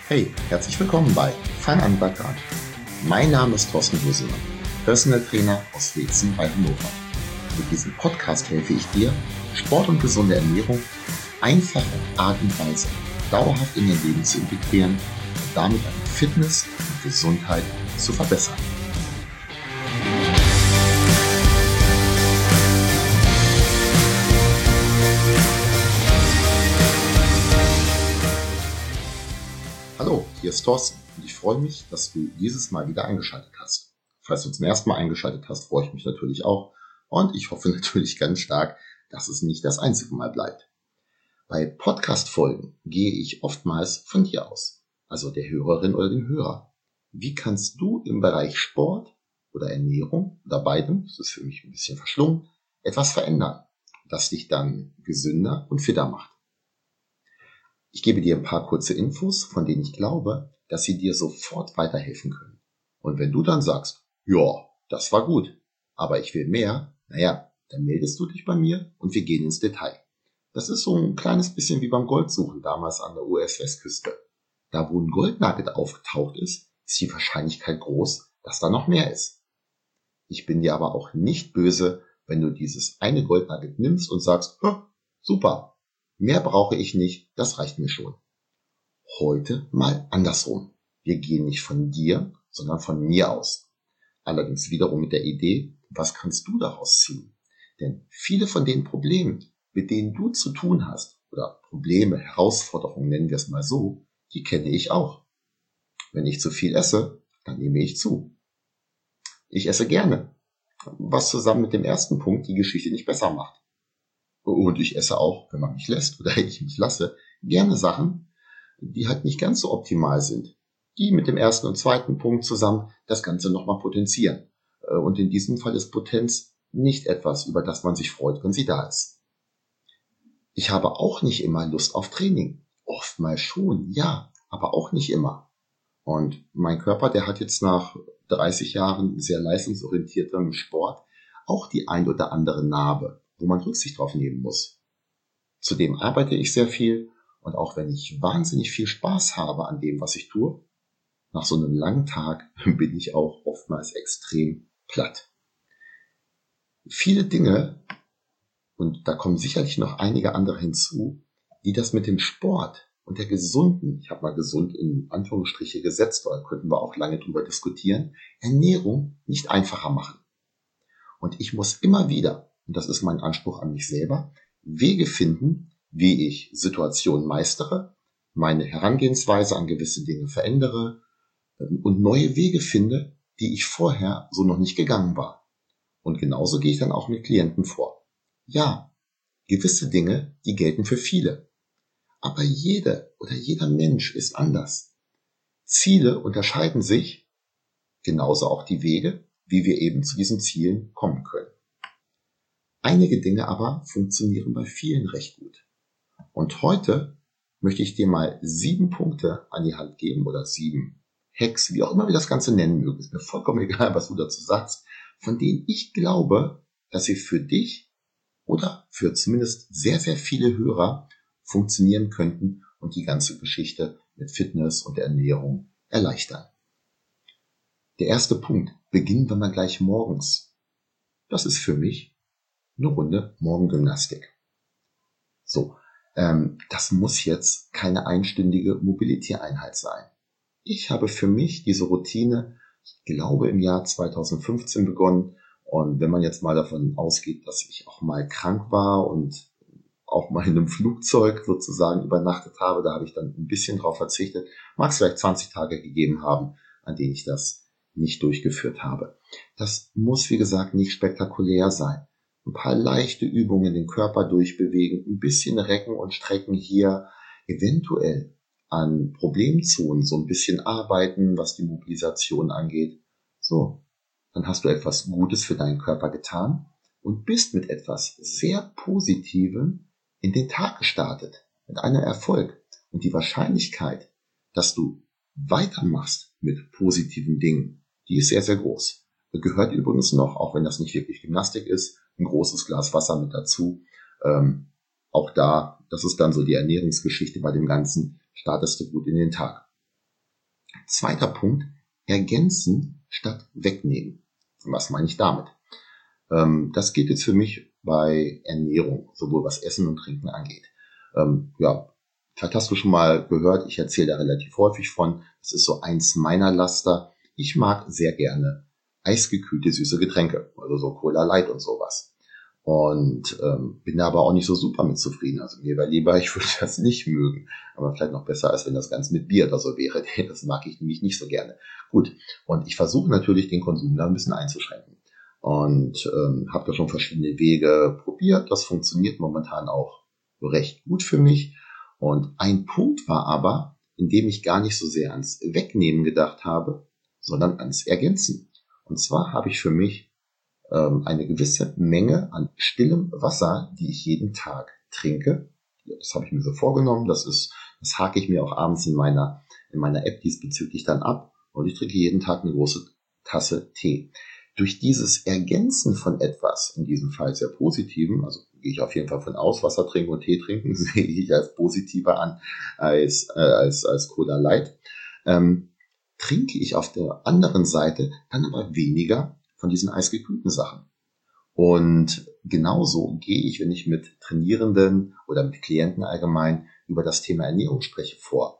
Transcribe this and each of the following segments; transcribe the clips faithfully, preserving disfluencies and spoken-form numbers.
Hey, herzlich willkommen bei Fun an Bad Grad. Mein Name ist Thorsten Husemann, Personal Trainer aus Weetzen bei Hannover. Mit diesem Podcast helfe ich dir, Sport und gesunde Ernährung auf einfache Art und Weise dauerhaft in dein Leben zu integrieren und damit deine Fitness und Gesundheit zu verbessern. Hallo, hier ist Thorsten und ich freue mich, dass du dieses Mal wieder eingeschaltet hast. Falls du zum ersten Mal eingeschaltet hast, freue ich mich natürlich auch und ich hoffe natürlich ganz stark, dass es nicht das einzige Mal bleibt. Bei Podcast-Folgen gehe ich oftmals von dir aus, also der Hörerin oder dem Hörer. Wie kannst du im Bereich Sport oder Ernährung oder beidem, das ist für mich ein bisschen verschlungen, etwas verändern, das dich dann gesünder und fitter macht? Ich gebe dir ein paar kurze Infos, von denen ich glaube, dass sie dir sofort weiterhelfen können. Und wenn du dann sagst, ja, das war gut, aber ich will mehr, naja, dann meldest du dich bei mir und wir gehen ins Detail. Das ist so ein kleines bisschen wie beim Goldsuchen damals an der U S-Westküste. Da, wo ein Goldnugget aufgetaucht ist, ist die Wahrscheinlichkeit groß, dass da noch mehr ist. Ich bin dir aber auch nicht böse, wenn du dieses eine Goldnugget nimmst und sagst, super, mehr brauche ich nicht, das reicht mir schon. Heute mal andersrum. Wir gehen nicht von dir, sondern von mir aus. Allerdings wiederum mit der Idee, was kannst du daraus ziehen? Denn viele von den Problemen, mit denen du zu tun hast, oder Probleme, Herausforderungen, nennen wir es mal so, die kenne ich auch. Wenn ich zu viel esse, dann nehme ich zu. Ich esse gerne, was zusammen mit dem ersten Punkt die Geschichte nicht besser macht. Und ich esse auch, wenn man mich lässt oder ich mich lasse, gerne Sachen, die halt nicht ganz so optimal sind, die mit dem ersten und zweiten Punkt zusammen das Ganze nochmal potenzieren. Und in diesem Fall ist Potenz nicht etwas, über das man sich freut, wenn sie da ist. Ich habe auch nicht immer Lust auf Training. Oftmals schon, ja, aber auch nicht immer. Und mein Körper, der hat jetzt nach dreißig Jahren sehr leistungsorientiertem Sport auch die ein oder andere Narbe, wo man Rücksicht drauf nehmen muss. Zudem arbeite ich sehr viel und auch wenn ich wahnsinnig viel Spaß habe an dem, was ich tue, nach so einem langen Tag bin ich auch oftmals extrem platt. Viele Dinge, und da kommen sicherlich noch einige andere hinzu, die das mit dem Sport und der gesunden, ich habe mal gesund in Anführungsstriche gesetzt, da könnten wir auch lange drüber diskutieren, Ernährung nicht einfacher machen. Und ich muss immer wieder, und das ist mein Anspruch an mich selber, Wege finden, wie ich Situationen meistere, meine Herangehensweise an gewisse Dinge verändere und neue Wege finde, die ich vorher so noch nicht gegangen war. Und genauso gehe ich dann auch mit Klienten vor. Ja, gewisse Dinge, die gelten für viele. Aber jede oder jeder Mensch ist anders. Ziele unterscheiden sich, genauso auch die Wege, wie wir eben zu diesen Zielen kommen können. Einige Dinge aber funktionieren bei vielen recht gut. Und heute möchte ich dir mal sieben Punkte an die Hand geben oder sieben Hacks, wie auch immer wir das Ganze nennen mögen. Ist mir vollkommen egal, was du dazu sagst, von denen ich glaube, dass sie für dich oder für zumindest sehr, sehr viele Hörer funktionieren könnten und die ganze Geschichte mit Fitness und Ernährung erleichtern. Der erste Punkt, beginnen wir mal gleich morgens. Das ist für mich eine Runde Morgengymnastik. So, ähm, das muss jetzt keine einstündige Mobility-Einheit sein. Ich habe für mich diese Routine, ich glaube, im Jahr zweitausendfünfzehn begonnen. Und wenn man jetzt mal davon ausgeht, dass ich auch mal krank war und auch mal in einem Flugzeug sozusagen übernachtet habe, da habe ich dann ein bisschen drauf verzichtet, mag es vielleicht zwanzig Tage gegeben haben, an denen ich das nicht durchgeführt habe. Das muss, wie gesagt, nicht spektakulär sein. Ein paar leichte Übungen, den Körper durchbewegen, ein bisschen recken und strecken hier, eventuell an Problemzonen so ein bisschen arbeiten, was die Mobilisation angeht. So, dann hast du etwas Gutes für deinen Körper getan und bist mit etwas sehr Positivem in den Tag gestartet, mit einem Erfolg. Und die Wahrscheinlichkeit, dass du weitermachst mit positiven Dingen, die ist sehr, sehr groß. Gehört übrigens noch, auch wenn das nicht wirklich Gymnastik ist, ein großes Glas Wasser mit dazu. Ähm, auch da, das ist dann so die Ernährungsgeschichte bei dem Ganzen, startest du gut in den Tag. Zweiter Punkt, ergänzen statt wegnehmen. Was meine ich damit? Ähm, das geht jetzt für mich bei Ernährung, sowohl was Essen und Trinken angeht. Ähm, ja, vielleicht hast du schon mal gehört, ich erzähle da relativ häufig von, das ist so eins meiner Laster. Ich mag sehr gerne eisgekühlte süße Getränke, also so Cola Light und sowas. Und ähm, bin da aber auch nicht so super mit zufrieden. Also mir wäre lieber, ich würde das nicht mögen. Aber vielleicht noch besser, als wenn das Ganze mit Bier oder so wäre. Das mag ich nämlich nicht so gerne. Gut, und ich versuche natürlich, den Konsum da ein bisschen einzuschränken. Und ähm, habe da schon verschiedene Wege probiert. Das funktioniert momentan auch recht gut für mich. Und ein Punkt war aber, in dem ich gar nicht so sehr ans Wegnehmen gedacht habe, sondern ans Ergänzen. Und zwar habe ich für mich eine gewisse Menge an stillem Wasser, die ich jeden Tag trinke. Das habe ich mir so vorgenommen. Das ist, das hake ich mir auch abends in meiner, in meiner App diesbezüglich dann ab. Und ich trinke jeden Tag eine große Tasse Tee. Durch dieses Ergänzen von etwas, in diesem Fall sehr positiven, also gehe ich auf jeden Fall von aus, Wasser trinken und Tee trinken, sehe ich als positiver an als, äh, als, als Cola Light, ähm, trinke ich auf der anderen Seite dann aber weniger von diesen eisgekühlten Sachen. Und genauso gehe ich, wenn ich mit Trainierenden oder mit Klienten allgemein über das Thema Ernährung spreche, vor.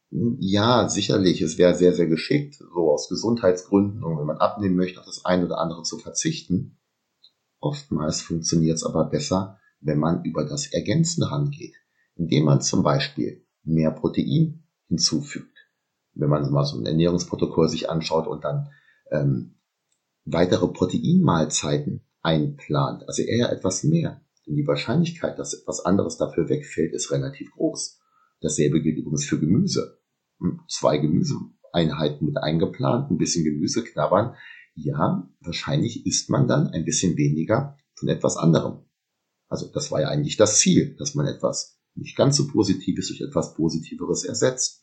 Ja, sicherlich, es wäre sehr, sehr geschickt, so aus Gesundheitsgründen und wenn man abnehmen möchte, auf das eine oder andere zu verzichten. Oftmals funktioniert es aber besser, wenn man über das Ergänzen rangeht, indem man zum Beispiel mehr Protein hinzufügt. Wenn man mal so ein Ernährungsprotokoll sich anschaut und dann ähm, weitere Proteinmahlzeiten einplant, also eher etwas mehr. Denn die Wahrscheinlichkeit, dass etwas anderes dafür wegfällt, ist relativ groß. Dasselbe gilt übrigens für Gemüse. Zwei Gemüseeinheiten mit eingeplant, ein bisschen Gemüse knabbern. Ja, wahrscheinlich isst man dann ein bisschen weniger von etwas anderem. Also das war ja eigentlich das Ziel, dass man etwas nicht ganz so Positives durch etwas Positiveres ersetzt.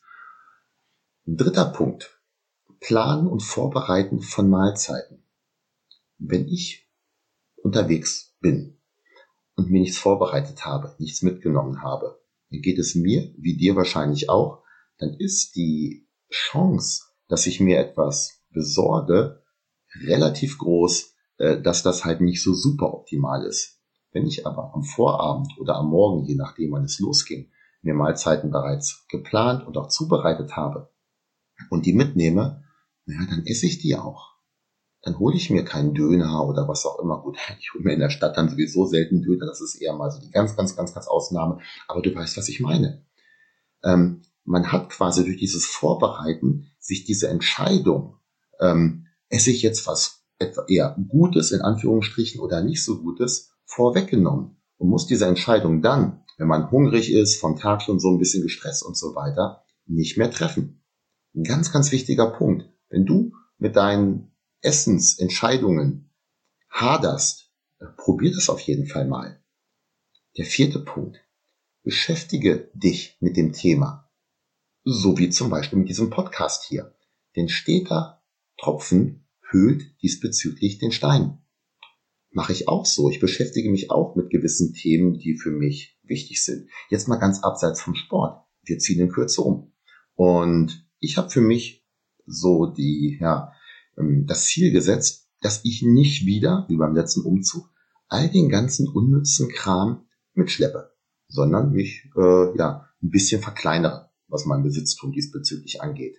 Ein dritter Punkt. Planen und Vorbereiten von Mahlzeiten. Wenn ich unterwegs bin und mir nichts vorbereitet habe, nichts mitgenommen habe, dann geht es mir, wie dir wahrscheinlich auch, dann ist die Chance, dass ich mir etwas besorge, relativ groß, dass das halt nicht so super optimal ist. Wenn ich aber am Vorabend oder am Morgen, je nachdem wann es losging, mir Mahlzeiten bereits geplant und auch zubereitet habe und die mitnehme, naja, dann esse ich die auch. Dann hole ich mir keinen Döner oder was auch immer. Gut, ich hole mir in der Stadt dann sowieso selten Döner. Das ist eher mal so die ganz, ganz, ganz, ganz Ausnahme. Aber du weißt, was ich meine. Ähm, man hat quasi durch dieses Vorbereiten sich diese Entscheidung, ähm, esse ich jetzt was etwa eher Gutes in Anführungsstrichen oder nicht so Gutes, vorweggenommen und muss diese Entscheidung dann, wenn man hungrig ist, vom Tag schon so ein bisschen gestresst und so weiter, nicht mehr treffen. Ein ganz, ganz wichtiger Punkt. Wenn du mit deinen Essensentscheidungen haderst, probier das auf jeden Fall mal. Der vierte Punkt. Beschäftige dich mit dem Thema. So wie zum Beispiel mit diesem Podcast hier. Denn steter Tropfen höhlt diesbezüglich den Stein. Mache ich auch so. Ich beschäftige mich auch mit gewissen Themen, die für mich wichtig sind. Jetzt mal ganz abseits vom Sport. Wir ziehen in Kürze um. Und ich habe für mich so die, ja, das Ziel gesetzt, dass ich nicht wieder, wie beim letzten Umzug, all den ganzen unnützen Kram mitschleppe, sondern mich äh, ja ein bisschen verkleinere, was mein Besitztum diesbezüglich angeht.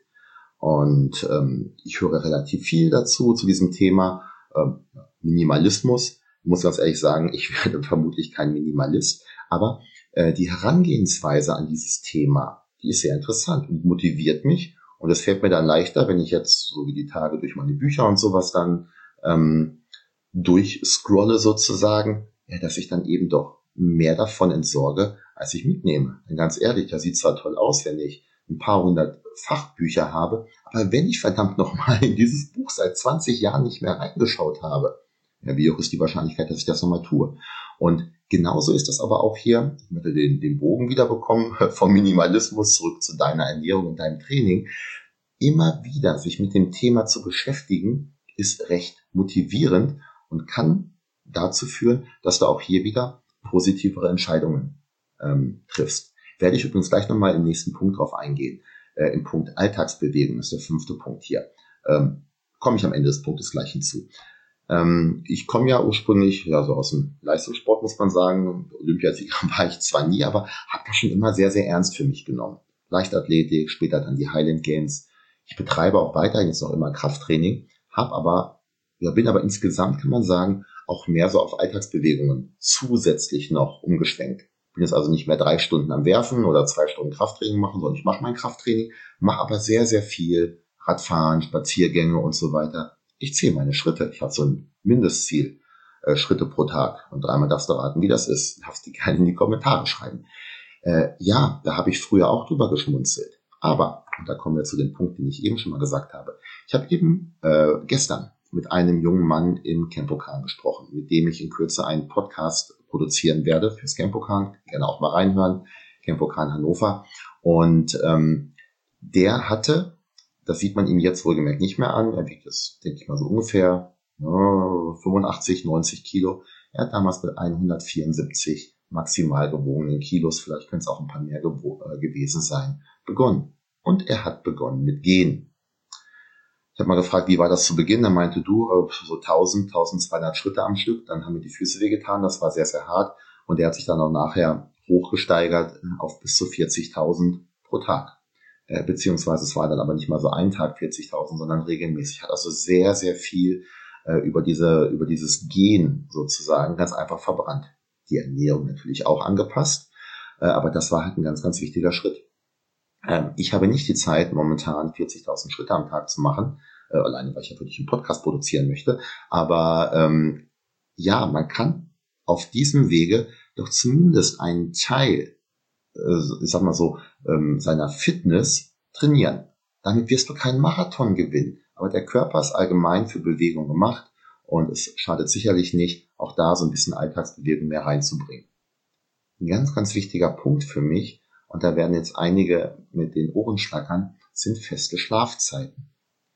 Und ähm, ich höre relativ viel dazu, zu diesem Thema ähm, Minimalismus. Ich muss ganz ehrlich sagen, ich werde vermutlich kein Minimalist, aber äh, die Herangehensweise an dieses Thema, die ist sehr interessant und motiviert mich. Und es fällt mir dann leichter, wenn ich jetzt so wie die Tage durch meine Bücher und sowas dann ähm, durchscrolle sozusagen, ja, dass ich dann eben doch mehr davon entsorge, als ich mitnehme. Denn ganz ehrlich, das sieht zwar toll aus, wenn ich ein paar hundert Fachbücher habe, aber wenn ich verdammt nochmal in dieses Buch seit zwanzig Jahren nicht mehr reingeschaut habe, ja, wie hoch ist die Wahrscheinlichkeit, dass ich das nochmal tue? Und genauso ist das aber auch hier, wenn wir den, den Bogen wieder bekommen, vom Minimalismus zurück zu deiner Ernährung und deinem Training. Immer wieder sich mit dem Thema zu beschäftigen, ist recht motivierend und kann dazu führen, dass du auch hier wieder positivere Entscheidungen ähm, triffst. Werde ich übrigens gleich nochmal im nächsten Punkt drauf eingehen. äh, im Punkt Alltagsbewegung ist der fünfte Punkt hier. Ähm, komme ich am Ende des Punktes gleich hinzu. Ähm, ich komme ja ursprünglich ja so aus dem Leistungssport, muss man sagen. Olympiasieger war ich zwar nie, aber habe das schon immer sehr, sehr ernst für mich genommen. Leichtathletik, später dann die Highland Games. Ich betreibe auch weiterhin jetzt noch immer Krafttraining, habe aber, ja, bin aber insgesamt, kann man sagen, auch mehr so auf Alltagsbewegungen zusätzlich noch umgeschwenkt. Bin jetzt also nicht mehr drei Stunden am Werfen oder zwei Stunden Krafttraining machen, sondern ich mache mein Krafttraining, mache aber sehr, sehr viel Radfahren, Spaziergänge und so weiter. Ich zähle meine Schritte. Ich habe so ein Mindestziel, äh, Schritte pro Tag. Und dreimal darfst du raten, wie das ist. Darfst du gerne in die Kommentare schreiben. Äh, ja, da habe ich früher auch drüber geschmunzelt. Aber, und da kommen wir zu dem Punkt, den ich eben schon mal gesagt habe. Ich habe eben äh, gestern mit einem jungen Mann im Campokan gesprochen, mit dem ich in Kürze einen Podcast produzieren werde fürs Campokan. Gerne auch mal reinhören. Campokan Hannover. Und ähm, der hatte, das sieht man ihm jetzt wohlgemerkt nicht mehr an, er wiegt es, denke ich mal, so ungefähr ja, fünfundachtzig, neunzig Kilo. Er hat damals mit hundertvierundsiebzig maximal gewogenen Kilos, vielleicht können es auch ein paar mehr gewo- äh, gewesen sein, begonnen. Und er hat begonnen mit Gehen. Ich habe mal gefragt, wie war das zu Beginn? Er meinte, du, äh, so tausend, tausendzweihundert Schritte am Stück, dann haben mir die Füße wehgetan, das war sehr, sehr hart. Und er hat sich dann auch nachher hochgesteigert auf bis zu vierzigtausend pro Tag. Äh, beziehungsweise es war dann aber nicht mal so ein Tag vierzigtausend, sondern regelmäßig. Hat also sehr, sehr viel äh, über diese, über dieses Gehen sozusagen ganz einfach verbrannt. Die Ernährung natürlich auch angepasst, äh, aber das war halt ein ganz, ganz wichtiger Schritt. Ähm, ich habe nicht die Zeit, momentan vierzigtausend Schritte am Tag zu machen, äh, alleine weil ich ja wirklich einen Podcast produzieren möchte, aber ähm, ja, man kann auf diesem Wege doch zumindest einen Teil, äh, ich sag mal so, ähm, seiner Fitness trainieren. Damit wirst du keinen Marathon gewinnen, aber der Körper ist allgemein für Bewegung gemacht und es schadet sicherlich nicht, auch da so ein bisschen Alltagsbewegung mehr reinzubringen. Ein ganz, ganz wichtiger Punkt für mich, und da werden jetzt einige mit den Ohren schlackern, sind feste Schlafzeiten.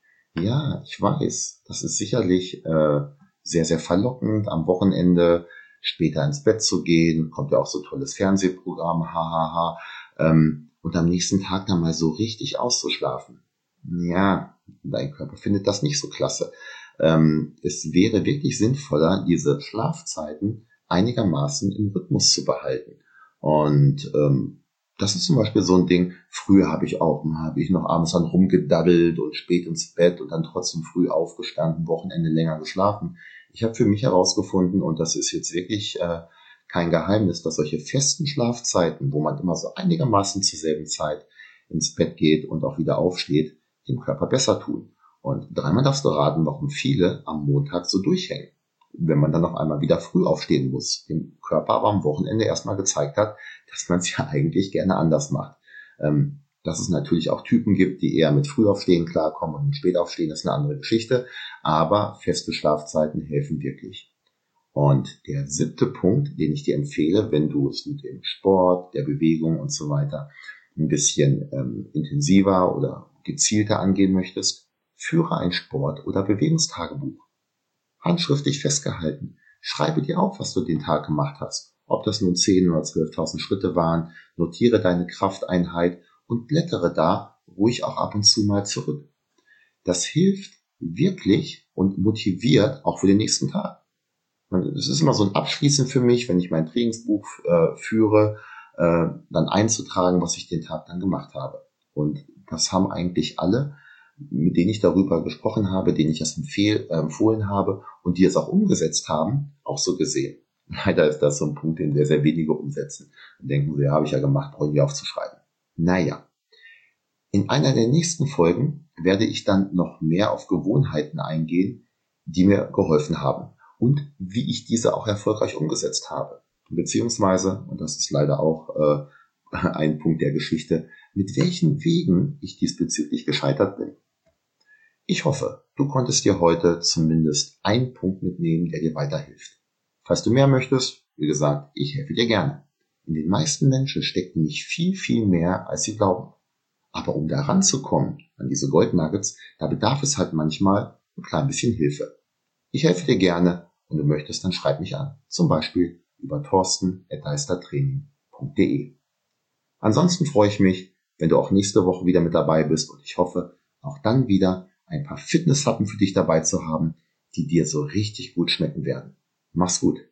Ja, ich weiß, das ist sicherlich äh, sehr, sehr verlockend, am Wochenende später ins Bett zu gehen, kommt ja auch so tolles Fernsehprogramm, hahaha, ähm, und am nächsten Tag dann mal so richtig auszuschlafen. Ja, dein Körper findet das nicht so klasse. Ähm, es wäre wirklich sinnvoller, diese Schlafzeiten einigermaßen im Rhythmus zu behalten. Und ähm, das ist zum Beispiel so ein Ding, früher habe ich auch, habe ich noch abends dann rumgedaddelt und spät ins Bett und dann trotzdem früh aufgestanden, Wochenende länger geschlafen. Ich habe für mich herausgefunden, und das ist jetzt wirklich äh, kein Geheimnis, dass solche festen Schlafzeiten, wo man immer so einigermaßen zur selben Zeit ins Bett geht und auch wieder aufsteht, dem Körper besser tun. Und dreimal darfst du raten, warum viele am Montag so durchhängen, wenn man dann auf einmal wieder früh aufstehen muss, dem Körper aber am Wochenende erstmal gezeigt hat, dass man es ja eigentlich gerne anders macht. Ähm, dass es natürlich auch Typen gibt, die eher mit Frühaufstehen klarkommen und mit Spätaufstehen, ist eine andere Geschichte, aber feste Schlafzeiten helfen wirklich. Und der siebte Punkt, den ich dir empfehle, wenn du es mit dem Sport, der Bewegung und so weiter ein bisschen ähm, intensiver oder gezielter angehen möchtest, führe ein Sport- oder Bewegungstagebuch. Handschriftlich festgehalten. Schreibe dir auf, was du den Tag gemacht hast. Ob das nun zehn oder zwölftausend Schritte waren. Notiere deine Krafteinheit und blättere da ruhig auch ab und zu mal zurück. Das hilft wirklich und motiviert auch für den nächsten Tag. Es ist immer so ein Abschließen für mich, wenn ich mein Trainingsbuch äh, führe, äh, dann einzutragen, was ich den Tag dann gemacht habe. Und das haben eigentlich alle, mit denen ich darüber gesprochen habe, denen ich das empfehl, äh, empfohlen habe und die es auch umgesetzt haben, auch so gesehen. Leider ist das so ein Punkt, den sehr, sehr wenige umsetzen. Und denken sie, ja, habe ich ja gemacht, brauche ich nicht aufzuschreiben. Naja, in einer der nächsten Folgen werde ich dann noch mehr auf Gewohnheiten eingehen, die mir geholfen haben und wie ich diese auch erfolgreich umgesetzt habe. Beziehungsweise, und das ist leider auch äh, ein Punkt der Geschichte, mit welchen Wegen ich diesbezüglich gescheitert bin. Ich hoffe, du konntest dir heute zumindest einen Punkt mitnehmen, der dir weiterhilft. Falls du mehr möchtest, wie gesagt, ich helfe dir gerne. In den meisten Menschen steckt nämlich viel, viel mehr, als sie glauben. Aber um da ranzukommen, an diese Goldnuggets, da bedarf es halt manchmal ein klein bisschen Hilfe. Ich helfe dir gerne, wenn du möchtest, dann schreib mich an. Zum Beispiel über thorsten at deistertraining punkt de. Ansonsten freue ich mich, wenn du auch nächste Woche wieder mit dabei bist und ich hoffe, auch dann wieder ein paar Fitnesshappen für dich dabei zu haben, die dir so richtig gut schmecken werden. Mach's gut.